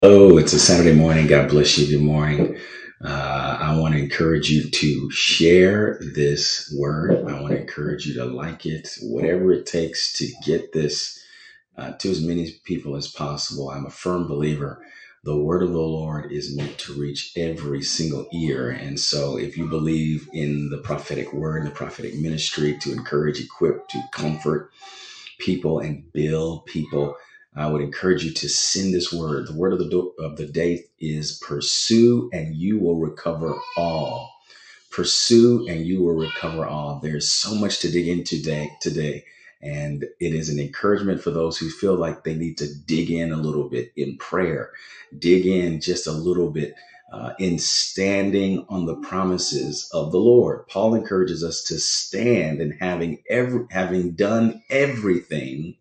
Oh, it's a Saturday morning. God bless you. Good morning. I want to encourage you to share this word. I want to encourage you to like it, whatever it takes to get this to as many people as possible. I'm a firm believer. The word of the Lord is meant to reach every single ear. And so if you believe in the prophetic word, the prophetic ministry to encourage, equip, to comfort, people and build people, I would encourage you to send this word. The word of the day is pursue and you will recover all. Pursue and you will recover all. There's so much to dig into today. And it is an encouragement for those who feel like they need to dig in a little bit in prayer, dig in just a little bit in standing on the promises of the Lord. Paul encourages us to stand and having done everything,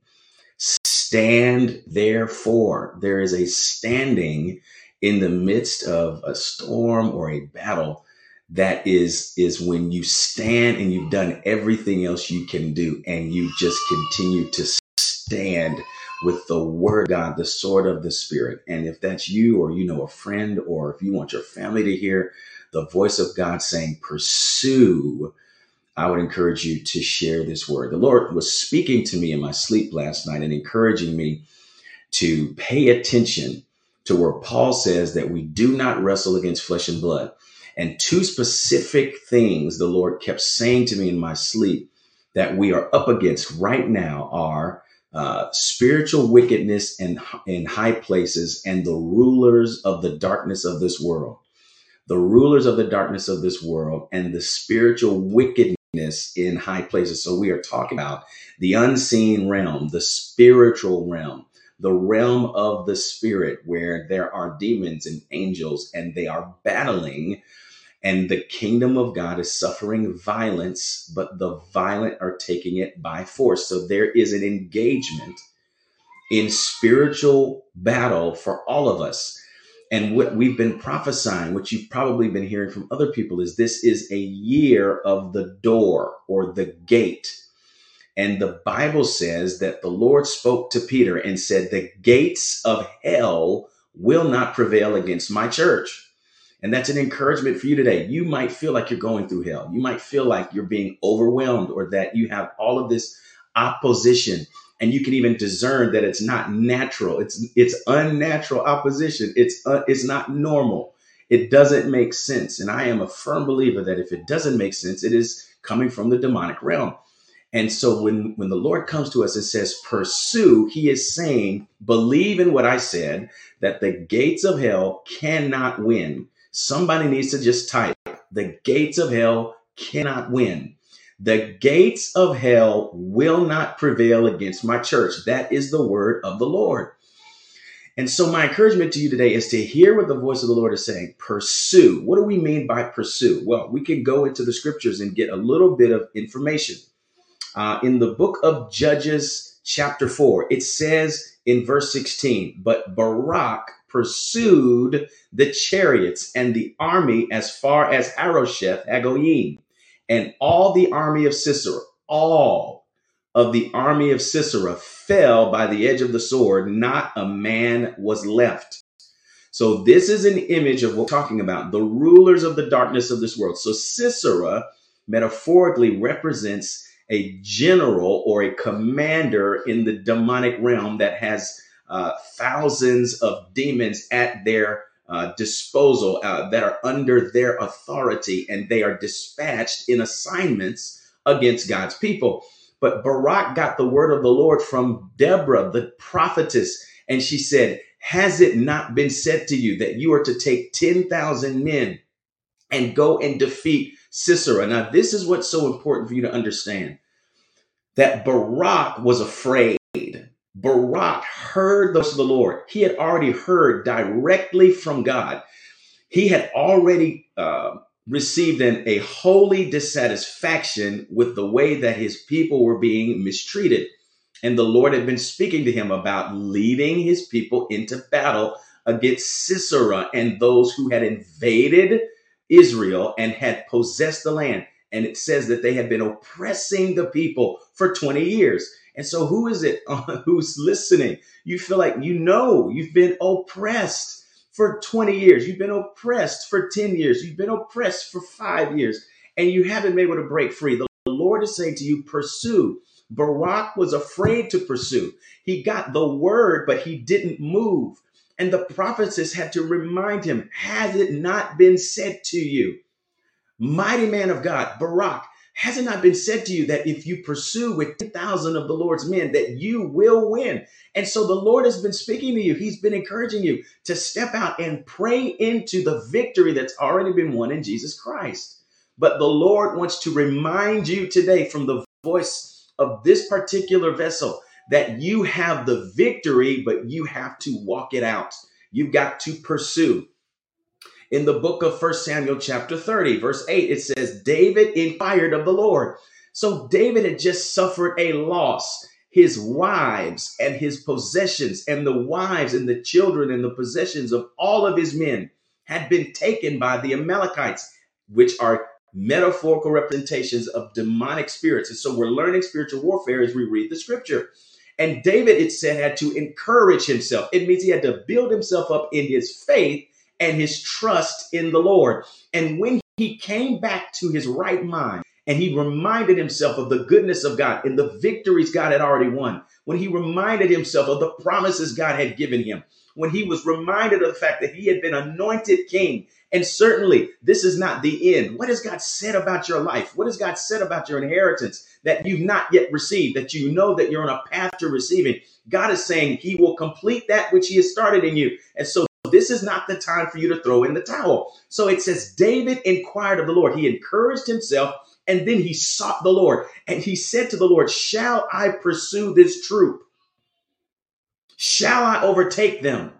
stand therefore. There is a standing in the midst of a storm or a battle that is when you stand and you've done everything else you can do and you just continue to stand with the word of God, the sword of the spirit. And if that's you, or you know a friend, or if you want your family to hear the voice of God saying pursue, I would encourage you to share this word. The Lord was speaking to me in my sleep last night and encouraging me to pay attention to where Paul says that we do not wrestle against flesh and blood. And two specific things the Lord kept saying to me in my sleep that we are up against right now are spiritual wickedness in high places and the rulers of the darkness of this world. The rulers of the darkness of this world and the spiritual wickedness in high places. So we are talking about the unseen realm, the spiritual realm, the realm of the spirit, where there are demons and angels and they are battling, and the kingdom of God is suffering violence, but the violent are taking it by force. So there is an engagement in spiritual battle for all of us. And what we've been prophesying, what you've probably been hearing from other people, is this is a year of the door or the gate. And the Bible says that the Lord spoke to Peter and said, the gates of hell will not prevail against my church. And that's an encouragement for you today. You might feel like you're going through hell. You might feel like you're being overwhelmed or that you have all of this opposition. And you can even discern that it's not natural. It's unnatural opposition. It's not normal. It doesn't make sense. And I am a firm believer that if it doesn't make sense, it is coming from the demonic realm. And so when the Lord comes to us and says, pursue, he is saying, believe in what I said, that the gates of hell cannot win. Somebody needs to just type, the gates of hell cannot win. The gates of hell will not prevail against my church. That is the word of the Lord. And so my encouragement to you today is to hear what the voice of the Lord is saying. Pursue. What do we mean by pursue? Well, we can go into the scriptures and get a little bit of information. In the book of Judges, chapter 4, it says in verse 16, but Barak pursued the chariots and the army as far as Harosheth Hagoyim, and all the army of Sisera, all of the army of Sisera fell by the edge of the sword. Not a man was left. So this is an image of what we're talking about, the rulers of the darkness of this world. So Sisera metaphorically represents a general or a commander in the demonic realm that has thousands of demons at their disposal that are under their authority, and they are dispatched in assignments against God's people. But Barak got the word of the Lord from Deborah, the prophetess, and she said, has it not been said to you that you are to take 10,000 men and go and defeat Sisera? Now, this is what's so important for you to understand, that Barak was afraid. Barak heard the voice of the Lord. He had already heard directly from God. He had already received a holy dissatisfaction with the way that his people were being mistreated. And the Lord had been speaking to him about leading his people into battle against Sisera and those who had invaded Israel and had possessed the land. And it says that they had been oppressing the people for 20 years. And so who is it who's listening? You feel like you've been oppressed for 20 years. You've been oppressed for 10 years. You've been oppressed for 5 years, and you haven't been able to break free. The Lord is saying to you, pursue. Barak was afraid to pursue. He got the word, but he didn't move. And the prophetess had to remind him, has it not been said to you? Mighty man of God, Barak, has it not been said to you that if you pursue with 10,000 of the Lord's men, that you will win? And so the Lord has been speaking to you. He's been encouraging you to step out and pray into the victory that's already been won in Jesus Christ. But the Lord wants to remind you today from the voice of this particular vessel that you have the victory, but you have to walk it out. You've got to pursue. In the book of 1 Samuel chapter 30, verse 8, it says, David inquired of the Lord. So David had just suffered a loss. His wives and his possessions and the wives and the children and the possessions of all of his men had been taken by the Amalekites, which are metaphorical representations of demonic spirits. And so we're learning spiritual warfare as we read the scripture. And David, it said, had to encourage himself. It means he had to build himself up in his faith and his trust in the Lord. And when he came back to his right mind and he reminded himself of the goodness of God and the victories God had already won, when he reminded himself of the promises God had given him, when he was reminded of the fact that he had been anointed king, and certainly this is not the end. What has God said about your life? What has God said about your inheritance that you've not yet received, that you know that you're on a path to receiving? God is saying he will complete that which he has started in you. And so this is not the time for you to throw in the towel. So it says, David inquired of the Lord. He encouraged himself, and then he sought the Lord. And he said to the Lord, shall I pursue this troop? Shall I overtake them?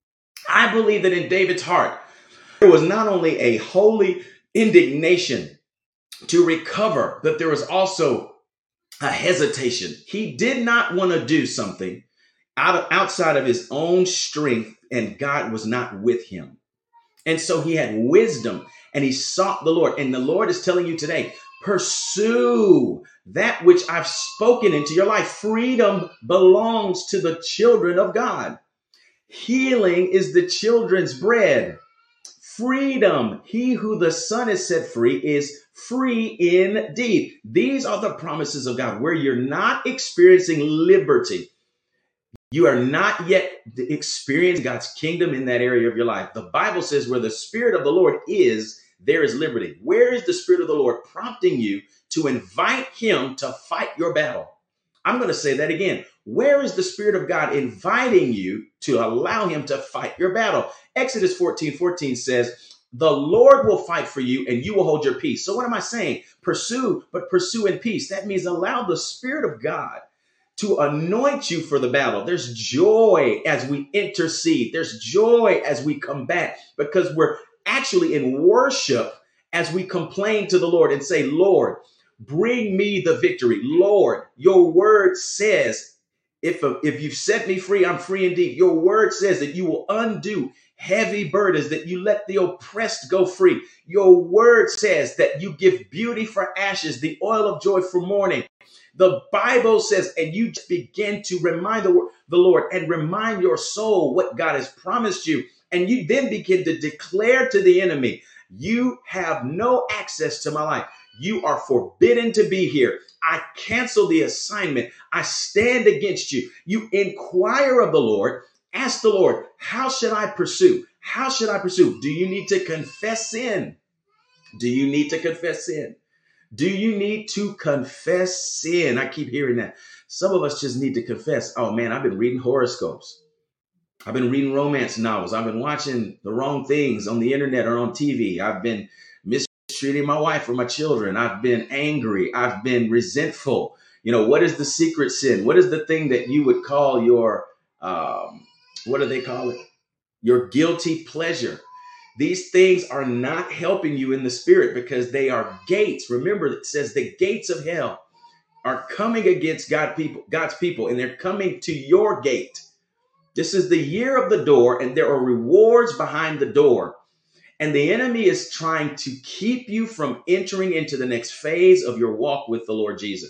I believe that in David's heart, there was not only a holy indignation to recover, but there was also a hesitation. He did not want to do something outside of his own strength, and God was not with him. And so he had wisdom and he sought the Lord. And the Lord is telling you today, pursue that which I've spoken into your life. Freedom belongs to the children of God. Healing is the children's bread. Freedom, he who the Son has set free is free indeed. These are the promises of God where you're not experiencing liberty. You are not yet experiencing God's kingdom in that area of your life. The Bible says where the Spirit of the Lord is, there is liberty. Where is the Spirit of the Lord prompting you to invite him to fight your battle? I'm going to say that again. Where is the Spirit of God inviting you to allow him to fight your battle? Exodus 14:14 says, the Lord will fight for you and you will hold your peace. So what am I saying? Pursue, but pursue in peace. That means allow the Spirit of God to anoint you for the battle. There's joy as we intercede. There's joy as we combat, because we're actually in worship as we complain to the Lord and say, Lord, bring me the victory. Lord, your word says, if you've set me free, I'm free indeed. Your word says that you will undo heavy burdens, that you let the oppressed go free. Your word says that you give beauty for ashes, the oil of joy for mourning. The Bible says, and you begin to remind the Lord and remind your soul what God has promised you. And you then begin to declare to the enemy, you have no access to my life. You are forbidden to be here. I cancel the assignment. I stand against you. You inquire of the Lord. Ask the Lord, how should I pursue? How should I pursue? Do you need to confess sin? Do you need to confess sin? Do you need to confess sin? I keep hearing that. Some of us just need to confess. Oh man, I've been reading horoscopes. I've been reading romance novels. I've been watching the wrong things on the internet or on TV. I've been mistreating my wife or my children. I've been angry. I've been resentful. What is the secret sin? What is the thing that you would call your, what do they call it? Your guilty pleasure. These things are not helping you in the spirit because they are gates. Remember, it says the gates of hell are coming against God's people, and they're coming to your gate. This is the year of the door, and there are rewards behind the door. And the enemy is trying to keep you from entering into the next phase of your walk with the Lord Jesus.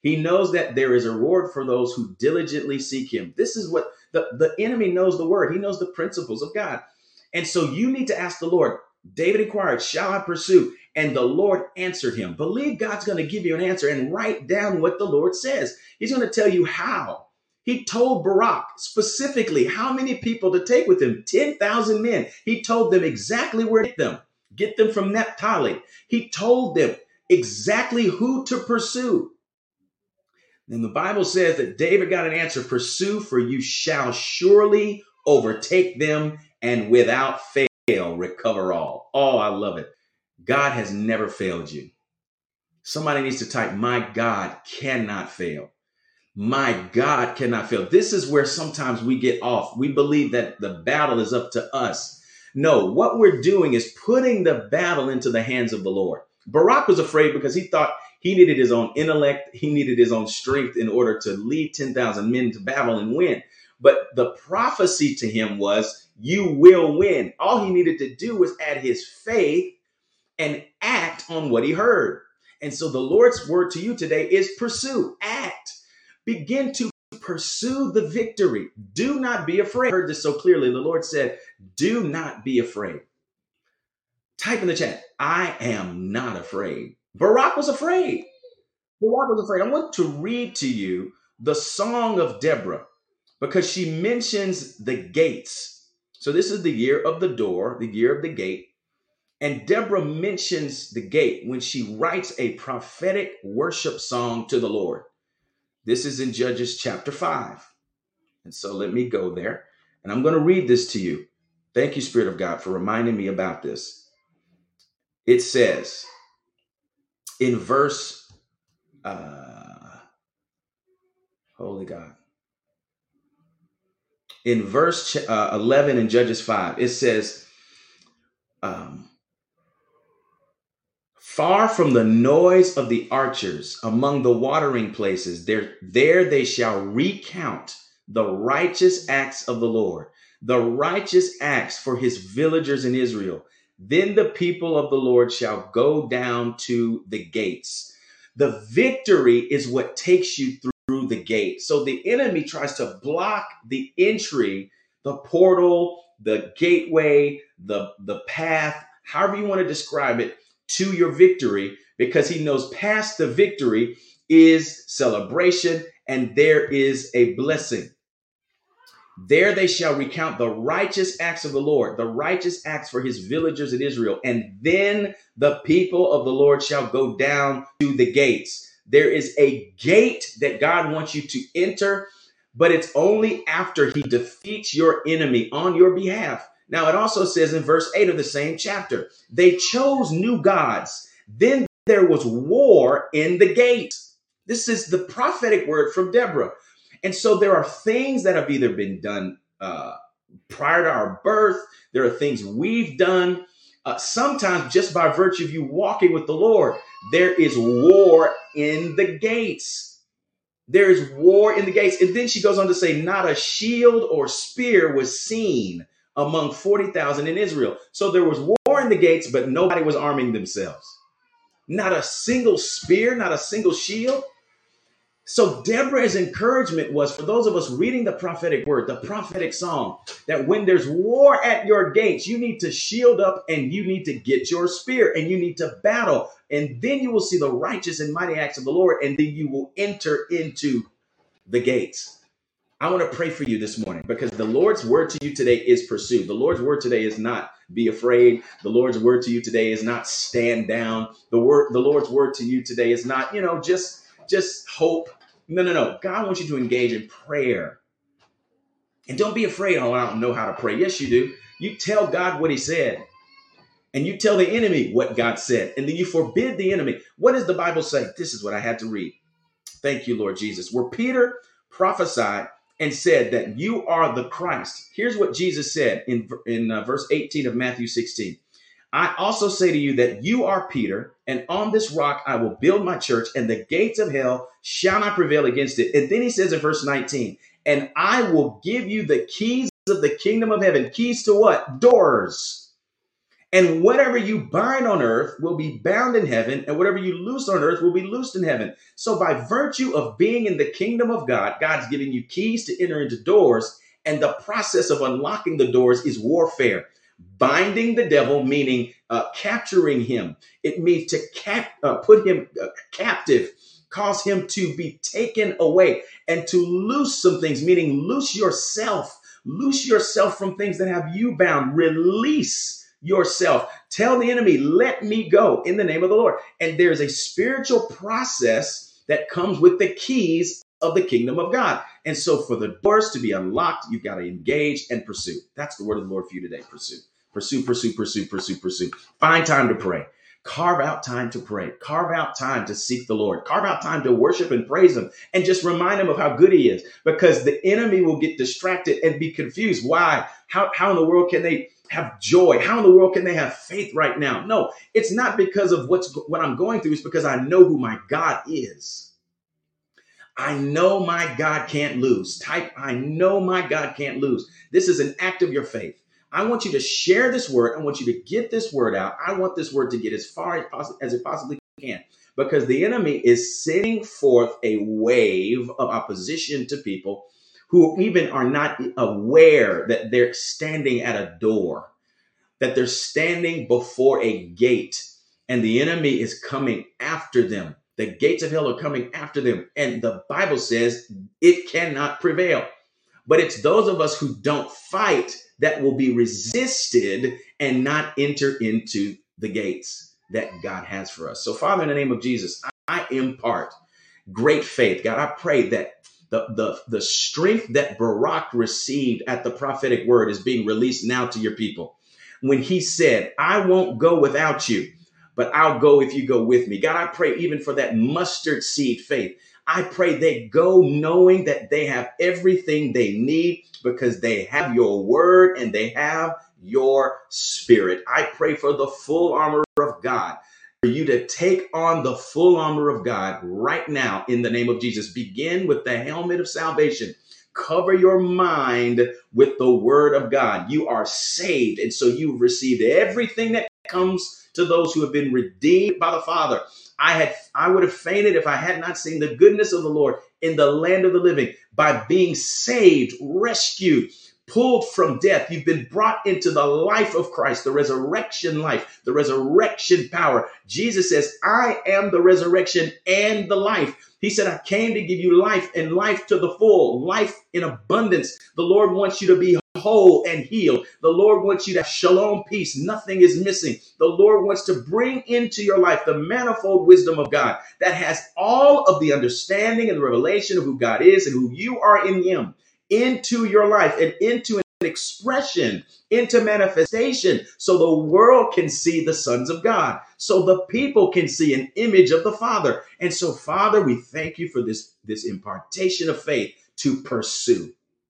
He knows that there is a reward for those who diligently seek him. This is what the enemy knows the word. He knows the principles of God. And so you need to ask the Lord. David inquired, shall I pursue? And the Lord answered him. Believe God's going to give you an answer and write down what the Lord says. He's going to tell you how. He told Barak specifically how many people to take with him, 10,000 men. He told them exactly where to get them from Naphtali. He told them exactly who to pursue. And the Bible says that David got an answer, pursue, for you shall surely overtake them and without fail recover all. Oh, I love it. God has never failed you. Somebody needs to type, my God cannot fail. My God cannot fail. This is where sometimes we get off. We believe that the battle is up to us. No, what we're doing is putting the battle into the hands of the Lord. Barak was afraid because he thought he needed his own intellect. He needed his own strength in order to lead 10,000 men to battle and win. But the prophecy to him was, you will win. All he needed to do was add his faith and act on what he heard. And so the Lord's word to you today is pursue, act, begin to pursue the victory. Do not be afraid. I heard this so clearly. The Lord said, do not be afraid. Type in the chat, I am not afraid. Barak was afraid. Barak was afraid. I want to read to you the Song of Deborah because she mentions the gates. So this is the year of the door, the year of the gate. And Deborah mentions the gate when she writes a prophetic worship song to the Lord. This is in Judges chapter 5. And so let me go there. And I'm going to read this to you. Thank you, Spirit of God, for reminding me about this. It says in verse, holy God. In verse 11 in Judges 5, it says, far from the noise of the archers among the watering places, there they shall recount the righteous acts of the Lord, the righteous acts for his villagers in Israel. Then the people of the Lord shall go down to the gates. The victory is what takes you through the gate. So the enemy tries to block the entry, the portal, the gateway, the path, however you want to describe it, to your victory, because he knows past the victory is celebration and there is a blessing. There they shall recount the righteous acts of the Lord, the righteous acts for his villagers in Israel. And then the people of the Lord shall go down to the gates. There is a gate that God wants you to enter, but it's only after he defeats your enemy on your behalf. Now, it also says in verse 8 of the same chapter, they chose new gods. Then there was war in the gate. This is the prophetic word from Deborah. And so there are things that have either been done prior to our birth. There are things we've done. Sometimes just by virtue of you walking with the Lord, there is war in the gates. There is war in the gates. And then she goes on to say, not a shield or spear was seen among 40,000 in Israel. So there was war in the gates, but nobody was arming themselves. Not a single spear, not a single shield. So Deborah's encouragement was for those of us reading the prophetic word, the prophetic song, that when there's war at your gates, you need to shield up and you need to get your spear and you need to battle. And then you will see the righteous and mighty acts of the Lord, and then you will enter into the gates. I want to pray for you this morning because the Lord's word to you today is pursue. The Lord's word today is not be afraid. The Lord's word to you today is not stand down. The Lord's word to you today is not, just hope. No. God wants you to engage in prayer. And don't be afraid. Oh, I don't know how to pray. Yes, you do. You tell God what he said. And you tell the enemy what God said. And then you forbid the enemy. What does the Bible say? This is what I had to read. Thank you, Lord Jesus. Where Peter prophesied and said that you are the Christ. Here's what Jesus said in verse 18 of Matthew 16. I also say to you that you are Peter, and on this rock I will build my church, and the gates of hell shall not prevail against it. And then he says in verse 19, and I will give you the keys of the kingdom of heaven. Keys to what? Doors. And whatever you bind on earth will be bound in heaven, and whatever you loose on earth will be loosed in heaven. So, by virtue of being in the kingdom of God, God's giving you keys to enter into doors, and the process of unlocking the doors is warfare. Binding the devil, meaning capturing him. It means to put him captive, cause him to be taken away, and to loose some things, meaning loose yourself. Loose yourself from things that have you bound. Release yourself. Tell the enemy, let me go in the name of the Lord. And there's a spiritual process that comes with the keys of the kingdom of God. And so for the doors to be unlocked, you've got to engage and pursue. That's the word of the Lord for you today. Pursue, pursue, pursue, pursue, pursue, pursue. Find time to pray. Carve out time to pray. Carve out time to seek the Lord. Carve out time to worship and praise him, and just remind him of how good he is, because the enemy will get distracted and be confused. Why? How in the world can they have joy? How in the world can they have faith right now? No, it's not because of what I'm going through. It's because I know who my God is. I know my God can't lose. Type, I know my God can't lose. This is an act of your faith. I want you to share this word. I want you to get this word out. I want this word to get as far as it possibly can, because the enemy is sending forth a wave of opposition to people who even are not aware that they're standing at a door, that they're standing before a gate, and the enemy is coming after them. The gates of hell are coming after them. And the Bible says it cannot prevail. But it's those of us who don't fight that will be resisted and not enter into the gates that God has for us. So, Father, in the name of Jesus, I impart great faith. God, I pray that the strength that Barak received at the prophetic word is being released now to your people. When he said, I won't go without you, but I'll go if you go with me. God, I pray even for that mustard seed faith. I pray they go knowing that they have everything they need because they have your word and they have your spirit. I pray for the full armor of God, for you to take on the full armor of God right now in the name of Jesus. Begin with the helmet of salvation. Cover your mind with the word of God. You are saved, and so you've received everything that comes to those who have been redeemed by the Father. I would have fainted if I had not seen the goodness of the Lord in the land of the living. By being saved, rescued, pulled from death, you've been brought into the life of Christ, the resurrection life, the resurrection power. Jesus says, I am the resurrection and the life. He said, I came to give you life and life to the full, life in abundance. The Lord wants you to be whole and healed. The Lord wants you to have shalom, peace. Nothing is missing. The Lord wants to bring into your life the manifold wisdom of God that has all of the understanding and the revelation of who God is and who you are in him into your life and into an expression, into manifestation, so the world can see the sons of God, so the people can see an image of the Father. And so, Father, we thank you for this impartation of faith to pursue.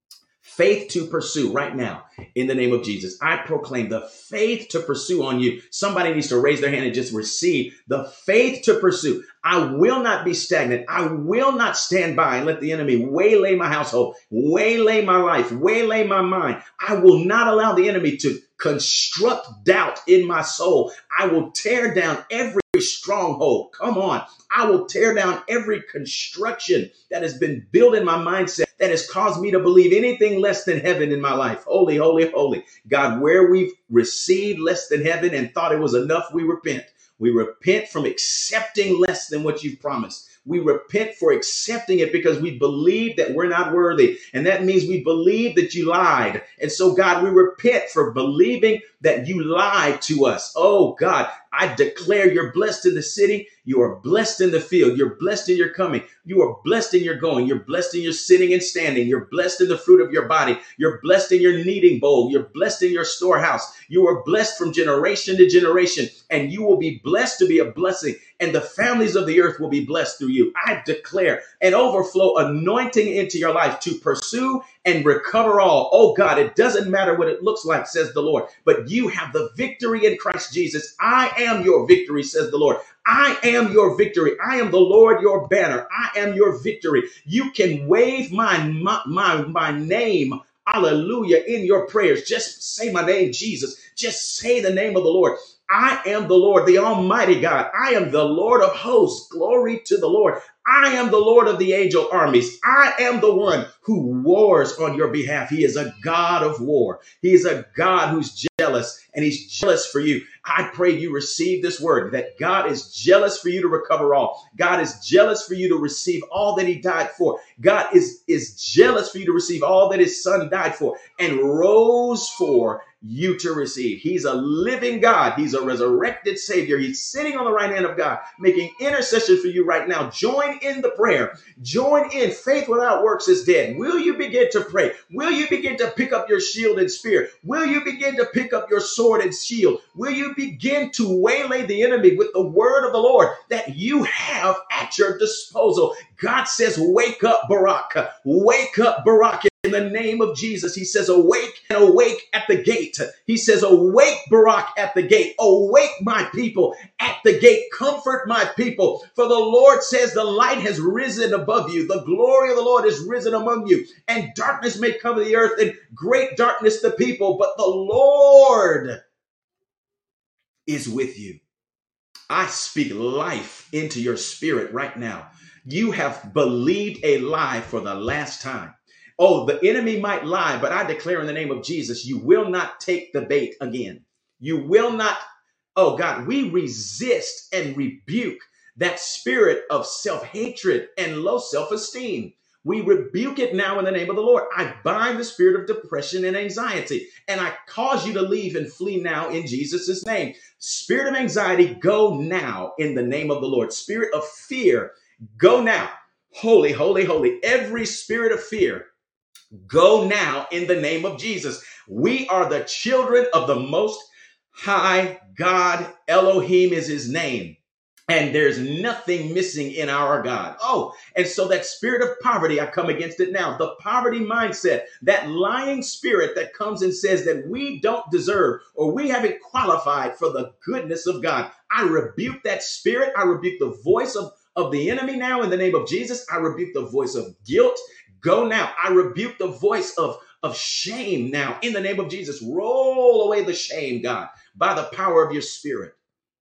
Faith to pursue right now in the name of Jesus. I proclaim the faith to pursue on you. Somebody needs to raise their hand and just receive the faith to pursue. I will not be stagnant. I will not stand by and let the enemy waylay my household, waylay my life, waylay my mind. I will not allow the enemy to construct doubt in my soul. I will tear down every stronghold. Come on. I will tear down every construction that has been built in my mindset that has caused me to believe anything less than heaven in my life. Holy, holy, holy. God, where we've received less than heaven and thought it was enough, we repent. We repent from accepting less than what you've promised. We repent for accepting it because we believe that we're not worthy. And that means we believe that you lied. And so, God, we repent for believing that you lied to us. Oh, God, I declare you're blessed in the city. You are blessed in the field. You're blessed in your coming. You are blessed in your going. You're blessed in your sitting and standing. You're blessed in the fruit of your body. You're blessed in your kneading bowl. You're blessed in your storehouse. You are blessed from generation to generation, and you will be blessed to be a blessing, and the families of the earth will be blessed through you. I declare an overflow anointing into your life to pursue and recover all. Oh God, it doesn't matter what it looks like, says the Lord, but you have the victory in Christ Jesus. I am your victory, says the Lord. I am your victory. I am the Lord, your banner. I am your victory. You can wave my name hallelujah, in your prayers. Just say my name, Jesus. Just say the name of the Lord. I am the Lord, the Almighty God. I am the Lord of hosts. Glory to the Lord. I am the Lord of the angel armies. I am the one who wars on your behalf. He is a God of war. He is a God who's jealous, and he's jealous for you. I pray you receive this word that God is jealous for you to recover all. God is jealous for you to receive all that he died for. God is jealous for you to receive all that his son died for and rose for you to receive. He's a living God. He's a resurrected Savior. He's sitting on the right hand of God, making intercession for you right now. Join in the prayer. Join in. Faith without works is dead. Will you begin to pray? Will you begin to pick up your shield and spear? Will you begin to pick up your sword and shield? Will you begin to waylay the enemy with the word of the Lord that you have at your disposal? God says, wake up, Barak. Wake up, Barak. In the name of Jesus, he says, awake and awake at the gate. He says, awake, Barak, at the gate. Awake, my people, at the gate. Comfort my people. For the Lord says, the light has risen above you. The glory of the Lord is risen among you. And darkness may cover the earth, and great darkness the people. But the Lord is with you. I speak life into your spirit right now. You have believed a lie for the last time. Oh, the enemy might lie, but I declare in the name of Jesus, you will not take the bait again. You will not. Oh God, we resist and rebuke that spirit of self-hatred and low self-esteem. We rebuke it now in the name of the Lord. I bind the spirit of depression and anxiety, and I cause you to leave and flee now in Jesus' name. Spirit of anxiety, go now in the name of the Lord. Spirit of fear, go now. Holy, holy, holy. Every spirit of fear, go now in the name of Jesus. We are the children of the Most High God. Elohim is his name. And there's nothing missing in our God. Oh, and so that spirit of poverty, I come against it now. The poverty mindset, that lying spirit that comes and says that we don't deserve or we haven't qualified for the goodness of God. I rebuke that spirit. I rebuke the voice of the enemy now in the name of Jesus. I rebuke the voice of guilt. Go now. I rebuke the voice of shame now in the name of Jesus. Roll away the shame, God, by the power of your spirit.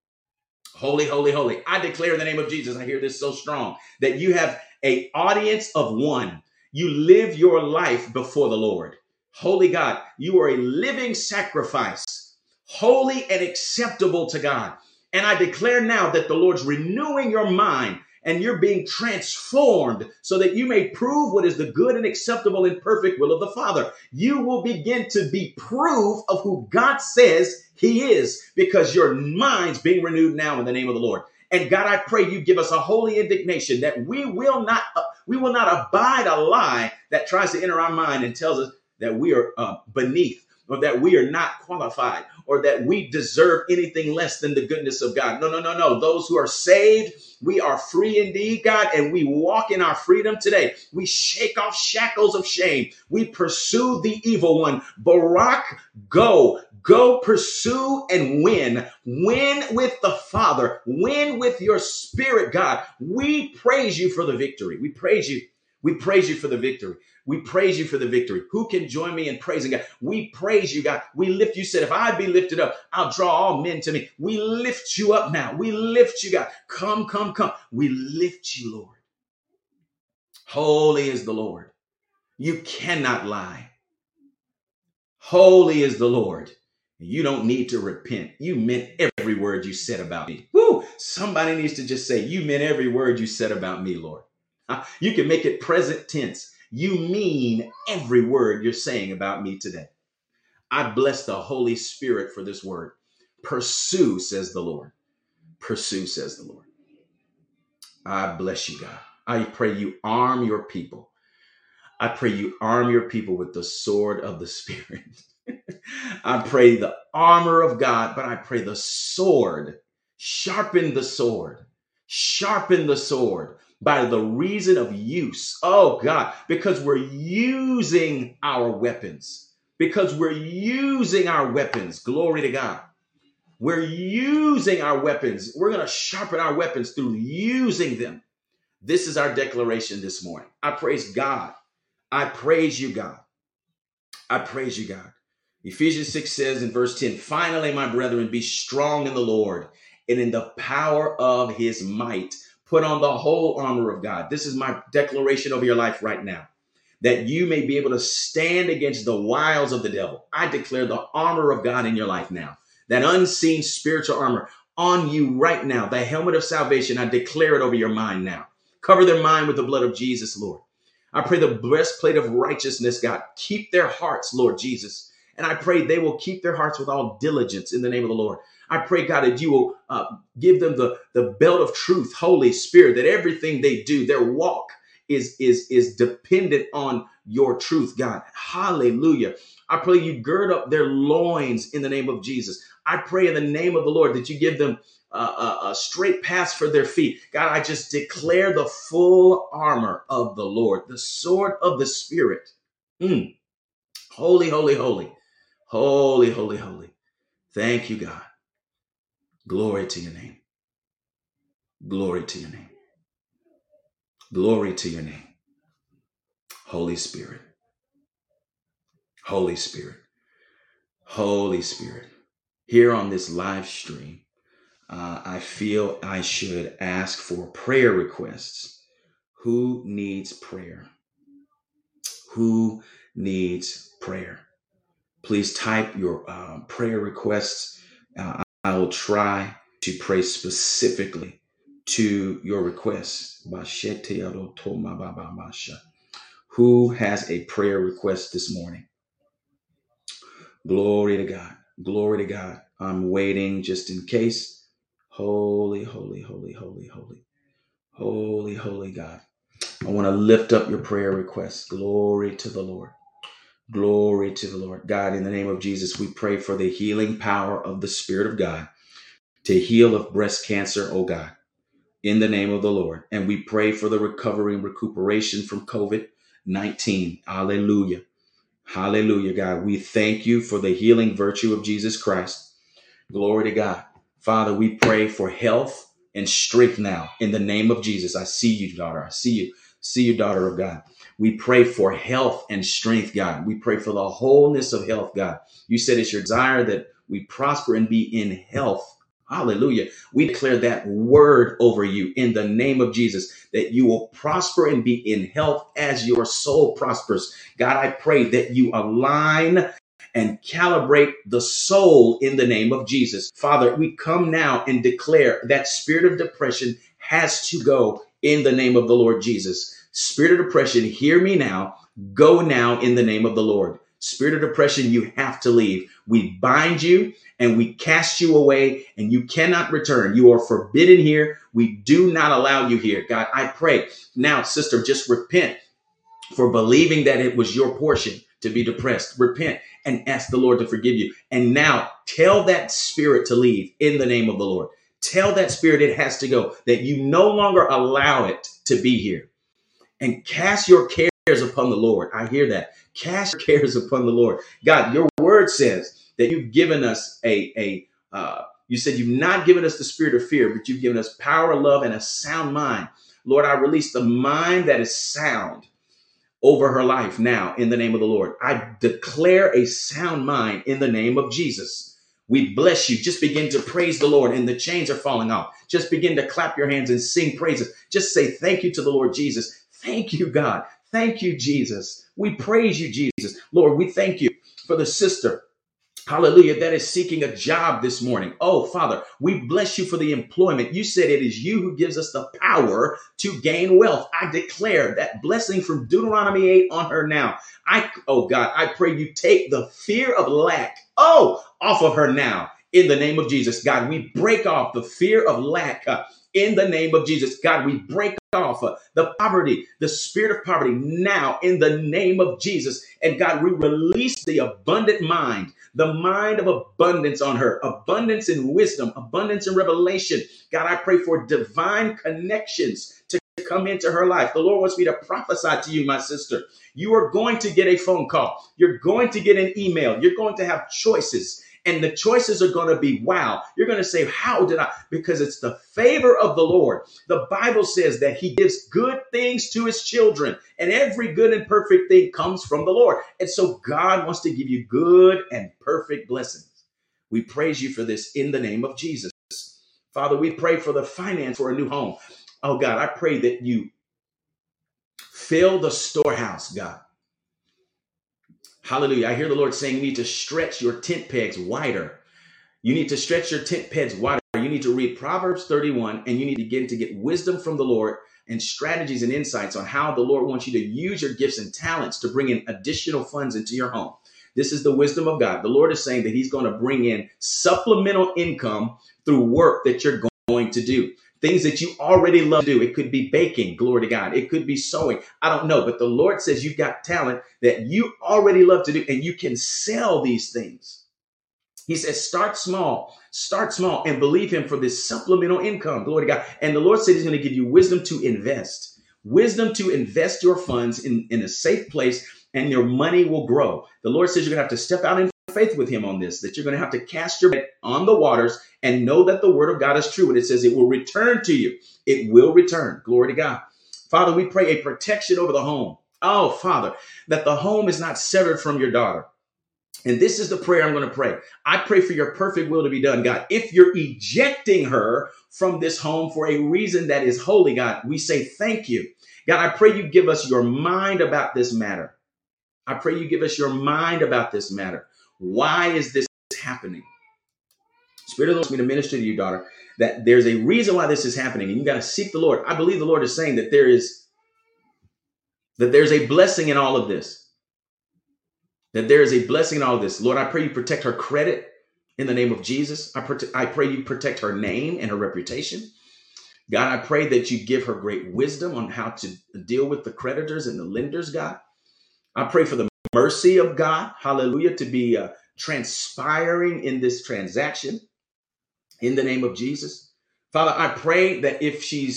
Holy, holy, holy. I declare in the name of Jesus, I hear this so strong, that you have an audience of one. You live your life before the Lord. Holy God, you are a living sacrifice, holy and acceptable to God. And I declare now that the Lord's renewing your mind and you're being transformed so that you may prove what is the good and acceptable and perfect will of the Father. You will begin to be proof of who God says he is, because your mind's being renewed now in the name of the Lord. And God, I pray you give us a holy indignation that we will not abide a lie that tries to enter our mind and tells us that we are beneath, or that we are not qualified, or that we deserve anything less than the goodness of God. No, no, no, no. Those who are saved, we are free indeed, God, and we walk in our freedom today. We shake off shackles of shame. We pursue the evil one. Barak, go. Go pursue and win. Win with the Father. Win with your spirit, God. We praise you for the victory. We praise you. We praise you for the victory. We praise you for the victory. Who can join me in praising God? We praise you, God. We lift you. Said, if I be lifted up, I'll draw all men to me. We lift you up now. We lift you, God. Come, come, come. We lift you, Lord. Holy is the Lord. You cannot lie. Holy is the Lord. You don't need to repent. You meant every word you said about me. Woo! Somebody needs to just say, you meant every word you said about me, Lord. You can make it present tense. You mean every word you're saying about me today. I bless the Holy Spirit for this word. Pursue, says the Lord. Pursue, says the Lord. I bless you, God. I pray you arm your people. I pray you arm your people with the sword of the Spirit. I pray the armor of God, but I pray the sword. Sharpen the sword. Sharpen the sword by the reason of use. Oh God, because we're using our weapons. Because we're using our weapons. Glory to God. We're using our weapons. We're going to sharpen our weapons through using them. This is our declaration this morning. I praise God. I praise you, God. I praise you, God. Ephesians 6 says in verse 10, finally, my brethren, be strong in the Lord and in the power of his might. Put on the whole armor of God. This is my declaration over your life right now, that you may be able to stand against the wiles of the devil. I declare the armor of God in your life now, that unseen spiritual armor on you right now, the helmet of salvation. I declare it over your mind now. Cover their mind with the blood of Jesus, Lord. I pray the breastplate of righteousness, God, keep their hearts, Lord Jesus. And I pray they will keep their hearts with all diligence in the name of the Lord. I pray, God, that you will give them the belt of truth, Holy Spirit, that everything they do, their walk is dependent on your truth, God. Hallelujah. I pray you gird up their loins in the name of Jesus. I pray in the name of the Lord that you give them a straight path for their feet. God, I just declare the full armor of the Lord, the sword of the Spirit. Holy, holy, holy, holy, holy, holy. Thank you, God. Glory to your name. Glory to your name. Glory to your name. Holy Spirit. Holy Spirit. Holy Spirit. Here on this live stream, I feel I should ask for prayer requests. Who needs prayer? Who needs prayer? Please type your prayer requests. I will try to pray specifically to your requests. Who has a prayer request this morning? Glory to God. Glory to God. I'm waiting just in case. Holy, holy, holy, holy, holy, holy, holy God. I want to lift up your prayer requests. Glory to the Lord. Glory to the Lord. God, in the name of Jesus, we pray for the healing power of the Spirit of God to heal of breast cancer, oh God, in the name of the Lord. And we pray for the recovery and recuperation from COVID-19. Hallelujah. Hallelujah, God. We thank you for the healing virtue of Jesus Christ. Glory to God. Father, we pray for health and strength now in the name of Jesus. I see you, daughter. I see you. See you, daughter of God. We pray for health and strength, God. We pray for the wholeness of health, God. You said it's your desire that we prosper and be in health. Hallelujah. We declare that word over you in the name of Jesus, that you will prosper and be in health as your soul prospers. God, I pray that you align and calibrate the soul in the name of Jesus. Father, we come now and declare that spirit of depression has to go in the name of the Lord Jesus. Spirit of depression, hear me now. Go now in the name of the Lord. Spirit of depression, you have to leave. We bind you and we cast you away and you cannot return. You are forbidden here. We do not allow you here. God, I pray now, sister, just repent for believing that it was your portion to be depressed. Repent and ask the Lord to forgive you. And now tell that spirit to leave in the name of the Lord. Tell that spirit it has to go, that you no longer allow it to be here. And cast your cares upon the Lord. I hear that. Cast your cares upon the Lord. God, your word says that you've given us you said you've not given us the spirit of fear, but you've given us power, love, and a sound mind. Lord, I release the mind that is sound over her life now in the name of the Lord. I declare a sound mind in the name of Jesus. We bless you. Just begin to praise the Lord and the chains are falling off. Just begin to clap your hands and sing praises. Just say thank you to the Lord Jesus. Thank you, God. Thank you, Jesus. We praise you, Jesus. Lord, we thank you for the sister, hallelujah, that is seeking a job this morning. Oh, Father, we bless you for the employment. You said it is you who gives us the power to gain wealth. I declare that blessing from Deuteronomy 8 on her now. Oh God, I pray you take the fear of lack, off of her now. In the name of Jesus, God, we break off the fear of lack in the name of Jesus. God, we break off the poverty, the spirit of poverty now in the name of Jesus. And God, we release the abundant mind, the mind of abundance on her, abundance in wisdom, abundance in revelation. God, I pray for divine connections to come into her life. The Lord wants me to prophesy to you, my sister. You are going to get a phone call. You're going to get an email. You're going to have choices. And the choices are going to be, wow. You're going to say, how did I? Because it's the favor of the Lord. The Bible says that he gives good things to his children, and every good and perfect thing comes from the Lord. And so God wants to give you good and perfect blessings. We praise you for this in the name of Jesus. Father, we pray for the finance for a new home. Oh God, I pray that you fill the storehouse, God. Hallelujah. I hear the Lord saying you need to stretch your tent pegs wider. You need to stretch your tent pegs wider. You need to read Proverbs 31, and you need to begin to get wisdom from the Lord and strategies and insights on how the Lord wants you to use your gifts and talents to bring in additional funds into your home. This is the wisdom of God. The Lord is saying that he's going to bring in supplemental income through work that you're going to do. Things that you already love to do. It could be baking, glory to God. It could be sewing. I don't know. But the Lord says you've got talent that you already love to do, and you can sell these things. He says, start small, and believe him for this supplemental income. Glory to God. And the Lord said he's going to give you wisdom to invest your funds in a safe place, and your money will grow. The Lord says you're going to have to step out in faith with him on this, that you're going to have to cast your net on the waters and know that the word of God is true. And it says it will return to you. It will return. Glory to God. Father, we pray a protection over the home. Oh, Father, that the home is not severed from your daughter. And this is the prayer I'm going to pray. I pray for your perfect will to be done, God. If you're ejecting her from this home for a reason that is holy, God, we say thank you. God, I pray you give us your mind about this matter. I pray you give us your mind about this matter. Why is this happening? Spirit of the Lord wants me to minister to you, daughter, that there's a reason why this is happening, and you got to seek the Lord. I believe the Lord is saying that there's a blessing in all of this. That there is a blessing in all of this. Lord, I pray you protect her credit in the name of Jesus. I pray you protect her name and her reputation. God, I pray that you give her great wisdom on how to deal with the creditors and the lenders, God. I pray for the mercy of God, hallelujah, to be transpiring in this transaction in the name of Jesus. Father, I pray that if she,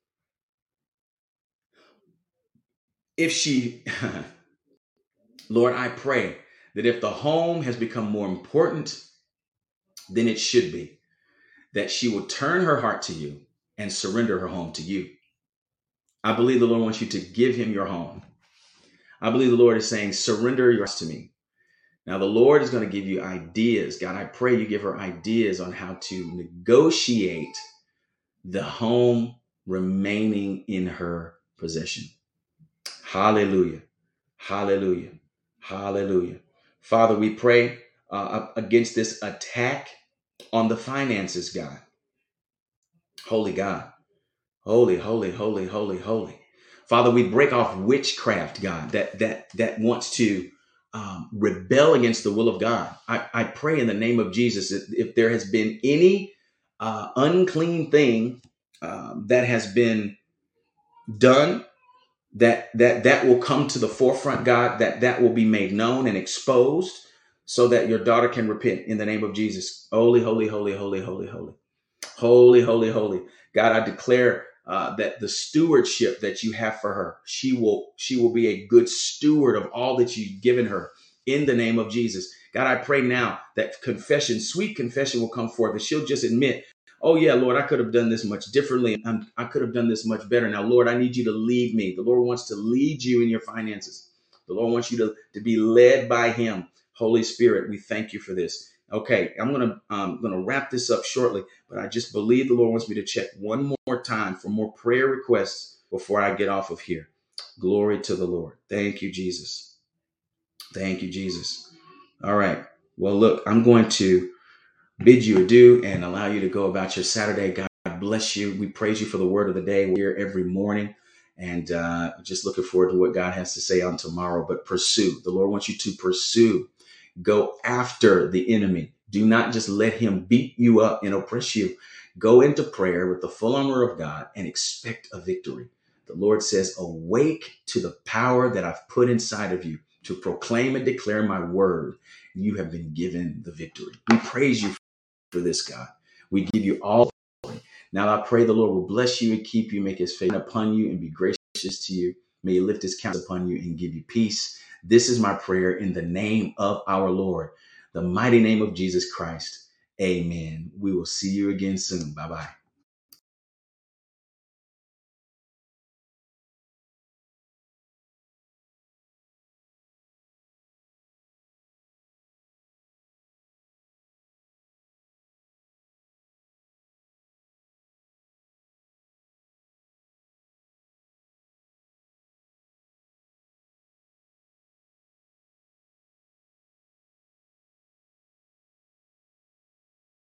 Lord, I pray that if the home has become more important than it should be, that she will turn her heart to you and surrender her home to you. I believe the Lord wants you to give him your home. I believe the Lord is saying, surrender yours to me. Now, the Lord is going to give you ideas. God, I pray you give her ideas on how to negotiate the home remaining in her possession. Hallelujah. Hallelujah. Hallelujah. Father, we pray against this attack on the finances, God. Holy God. Holy, holy, holy, holy, holy. Father, we break off witchcraft, God, that wants to rebel against the will of God. I pray in the name of Jesus, if there has been any unclean thing that has been done, that will come to the forefront, God, that will be made known and exposed so that your daughter can repent in the name of Jesus. Holy, holy, holy, holy, holy, holy. Holy, holy, holy. God, I declare that the stewardship that you have for her, she will be a good steward of all that you've given her in the name of Jesus. God, I pray now that confession, sweet confession will come forth, that she'll just admit, oh yeah, Lord, I could have done this much differently. I could have done this much better. Now, Lord, I need you to lead me. The Lord wants to lead you in your finances. The Lord wants you to be led by him. Holy Spirit, we thank you for this. Okay, I'm gonna wrap this up shortly, but I just believe the Lord wants me to check one more time for more prayer requests before I get off of here. Glory to the Lord. Thank you, Jesus. Thank you, Jesus. All right. Well, look, I'm going to bid you adieu and allow you to go about your Saturday. God bless you. We praise you for the word of the day. We're here every morning, and just looking forward to what God has to say on tomorrow. But pursue. The Lord wants you to pursue. Go after the enemy. Do not just let him beat you up and oppress you. Go into prayer with the full armor of God and expect a victory. The Lord says, awake to the power that I've put inside of you to proclaim and declare my word. You have been given the victory. We praise you for this, God. We give you all glory. Now I pray the Lord will bless you and keep you, make his face upon you and be gracious to you. May he lift his countenance upon you and give you peace. This is my prayer in the name of our Lord. the mighty name of Jesus Christ. Amen. We will see you again soon. Bye bye.